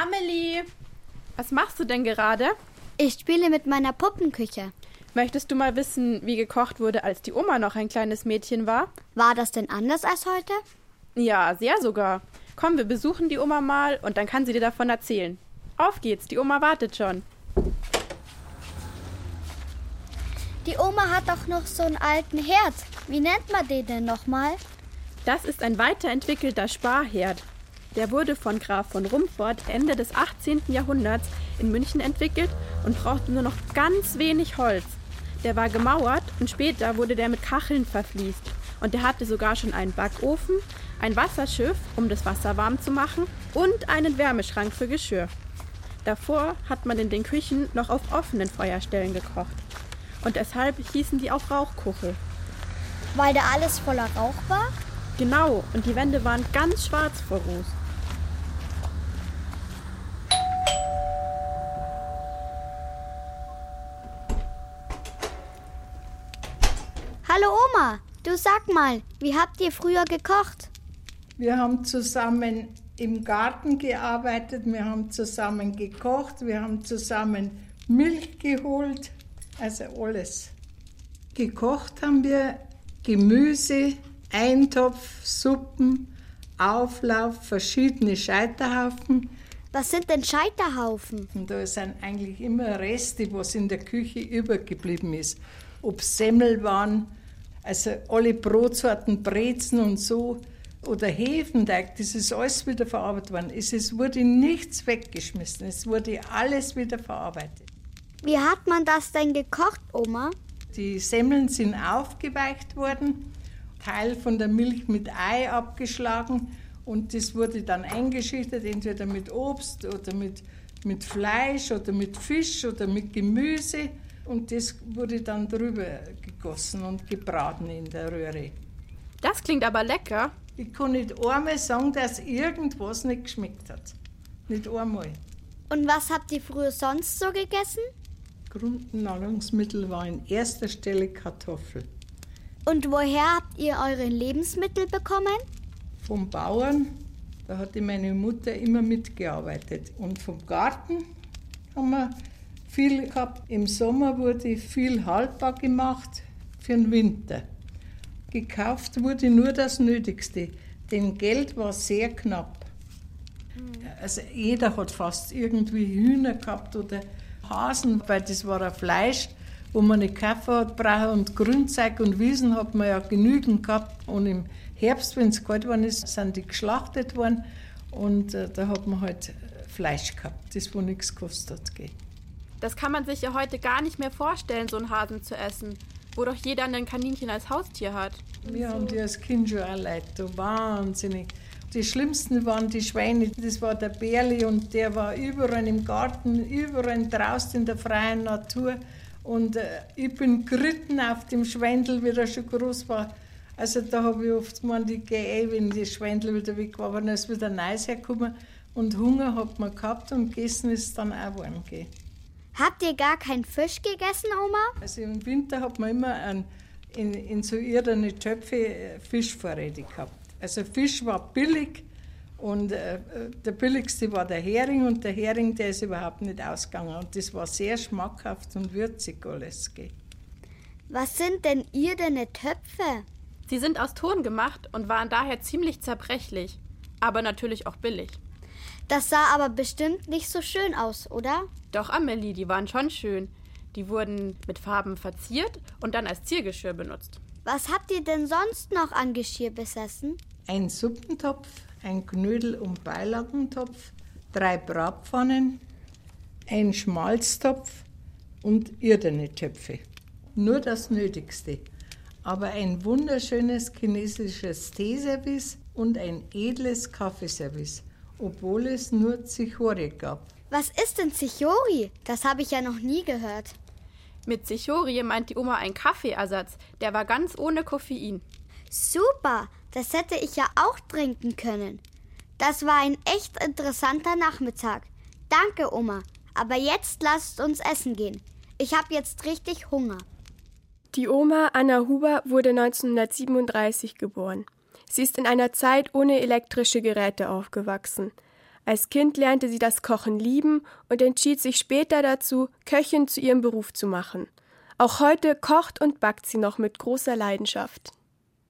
Amelie, was machst du denn gerade? Ich spiele mit meiner Puppenküche. Möchtest du mal wissen, wie gekocht wurde, als die Oma noch ein kleines Mädchen war? War das denn anders als heute? Ja, sehr sogar. Komm, wir besuchen die Oma mal und dann kann sie dir davon erzählen. Auf geht's, die Oma wartet schon. Die Oma hat doch noch so einen alten Herd. Wie nennt man den denn nochmal? Das ist ein weiterentwickelter Sparherd. Der wurde von Graf von Rumford Ende des 18. Jahrhunderts in München entwickelt und brauchte nur noch ganz wenig Holz. Der war gemauert und später wurde der mit Kacheln verfliest. Und der hatte sogar schon einen Backofen, ein Wasserschiff, um das Wasser warm zu machen, und einen Wärmeschrank für Geschirr. Davor hat man in den Küchen noch auf offenen Feuerstellen gekocht. Und deshalb hießen die auch Rauchkuchel. Weil da alles voller Rauch war? Genau, und die Wände waren ganz schwarz vor Ruß. Hallo Oma, du sag mal, wie habt ihr früher gekocht? Wir haben zusammen im Garten gearbeitet, wir haben zusammen gekocht, wir haben zusammen Milch geholt, also alles. Gekocht haben wir Gemüse, Eintopf, Suppen, Auflauf, verschiedene Scheiterhaufen. Was sind denn Scheiterhaufen? Und da sind eigentlich immer Reste, was in der Küche übergeblieben ist. Ob Semmel waren, also alle Brotsorten, Brezen und so, oder Hefenteig, das ist alles wieder verarbeitet worden. Es wurde nichts weggeschmissen, es wurde alles wieder verarbeitet. Wie hat man das denn gekocht, Oma? Die Semmeln sind aufgeweicht worden, Teil von der Milch mit Ei abgeschlagen und das wurde dann eingeschichtet, entweder mit Obst oder mit Fleisch oder mit Fisch oder mit Gemüse. Und das wurde dann drüber gegossen und gebraten in der Röhre. Das klingt aber lecker. Ich kann nicht einmal sagen, dass irgendwas nicht geschmeckt hat. Nicht einmal. Und was habt ihr früher sonst so gegessen? Grundnahrungsmittel war in erster Stelle Kartoffel. Und woher habt ihr eure Lebensmittel bekommen? Vom Bauern, da hatte meine Mutter immer mitgearbeitet. Und vom Garten haben wir viel gehabt. Im Sommer wurde viel haltbar gemacht für den Winter. Gekauft wurde nur das Nötigste, denn Geld war sehr knapp. Also jeder hat fast irgendwie Hühner gehabt oder Hasen, weil das war ein Fleisch, wo man nicht Kaffee hat brauchen und Grünzeug und Wiesen hat man ja genügend gehabt. Und im Herbst, wenn es kalt geworden ist, sind die geschlachtet worden und da hat man halt Fleisch gehabt, das wo nichts gekostet hat. Das kann man sich ja heute gar nicht mehr vorstellen, so einen Hasen zu essen, wo doch jeder ein Kaninchen als Haustier hat. Wir haben die als Kind schon auch Leute, wahnsinnig. Die schlimmsten waren die Schweine, das war der Bärli und der war überall im Garten, überall draußen in der freien Natur. Und ich bin geritten auf dem Schwendel, wie er schon groß war. Also da habe ich oft gemeint, ich gehe wenn das Schwendel wieder weg war, dann ist wieder Neues hergekommen. Und Hunger hat man gehabt und gegessen ist dann auch geworden. Habt ihr gar keinen Fisch gegessen, Oma? Also im Winter hat man immer in so irdene Töpfe Fischvorräte gehabt. Also Fisch war billig und der billigste war der Hering und der Hering, der ist überhaupt nicht ausgegangen. Und das war sehr schmackhaft und würzig alles. Was sind denn irdene Töpfe? Sie sind aus Ton gemacht und waren daher ziemlich zerbrechlich, aber natürlich auch billig. Das sah aber bestimmt nicht so schön aus, oder? Doch, Amelie, die waren schon schön. Die wurden mit Farben verziert und dann als Ziergeschirr benutzt. Was habt ihr denn sonst noch an Geschirr besessen? Ein Suppentopf, ein Knödel- und Beilagentopf, 3 Bratpfannen, ein Schmalztopf und irdene Töpfe. Nur das Nötigste. Aber ein wunderschönes chinesisches Teeservice und ein edles Kaffeeservice, obwohl es nur Zichori gab. Was ist denn Zichori? Das habe ich ja noch nie gehört. Mit Zichori meint die Oma einen Kaffeeersatz. Der war ganz ohne Koffein. Super, das hätte ich ja auch trinken können. Das war ein echt interessanter Nachmittag. Danke, Oma. Aber jetzt lasst uns essen gehen. Ich habe jetzt richtig Hunger. Die Oma Anna Huber wurde 1937 geboren. Sie ist in einer Zeit ohne elektrische Geräte aufgewachsen. Als Kind lernte sie das Kochen lieben und entschied sich später dazu, Köchin zu ihrem Beruf zu machen. Auch heute kocht und backt sie noch mit großer Leidenschaft.